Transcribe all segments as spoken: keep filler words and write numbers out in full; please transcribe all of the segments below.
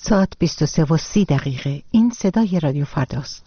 ساعت بیست و سه و سی دقیقه. این صدای رادیو فرداست.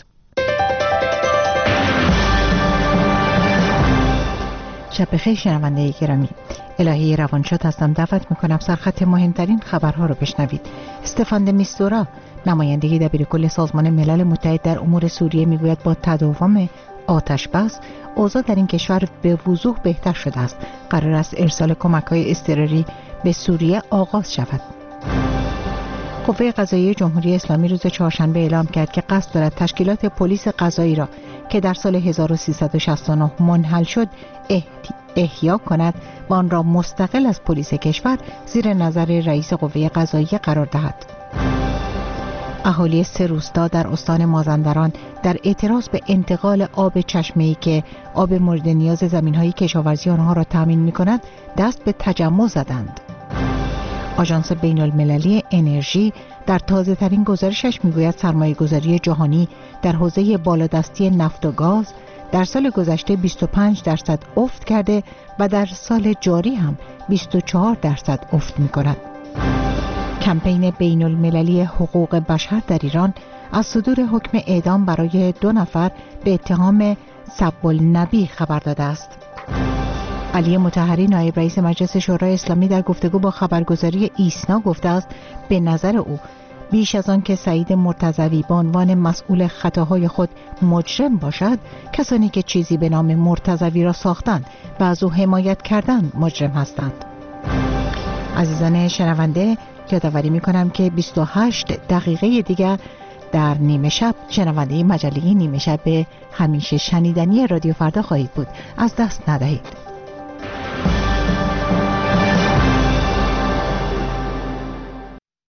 شب بخیر شنونده گرامی. الهی روانشاد هستم. دعوت میکنم سرخط مهمترین خبرها رو بشنوید. استفان د میستورا، نماینده دبیرکل سازمان ملل متحد در امور سوریه، میگوید با تداوم آتش بس اوضاع در این کشور به وضوح بهتر شده است. قرار است ارسال کمک‌های اضطراری به سوریه آغاز شود. قوه قضاییه جمهوری اسلامی روز چهارشنبه اعلام کرد که قصد دارد تشکیلات پلیس قضایی را که در سال هزار و سیصد و شصت و نه منحل شد احیا کند و آن را مستقل از پلیس کشور زیر نظر رئیس قوه قضاییه قرار دهد. اهالی سه روستا در استان مازندران در اعتراض به انتقال آب چشمه‌ای که آب مورد نیاز زمین‌های کشاورزی آنها را تامین می‌کند دست به تجمع زدند. آژانس بین المللی انرژی در تازه ترین گزارشش میگوید سرمایه گذاری جهانی در حوزه بالادستی نفت و گاز در سال گذشته بیست و پنج درصد افت کرده و در سال جاری هم بیست و چهار درصد افت می کند. کمپین بین المللی حقوق بشر در ایران از صدور حکم اعدام برای دو نفر به اتهام سب النبی خبر داده است. علی مطهری نایب رئیس مجلس شورای اسلامی در گفتگو با خبرگزاری ایسنا گفته است به نظر او بیش از آن که سعید مرتضوی به عنوان مسئول خطاهای خود مجرم باشد، کسانی که چیزی به نام مرتضوی را ساختند و از او حمایت کردند مجرم هستند. عزیزان شنونده، یادآوری می‌کنم که بیست و هشت دقیقه دیگر در نیمه شب شنونده مجله نیمه شب به همیشه شنیدنی رادیو فردا خواهید بود. از دست ندهید.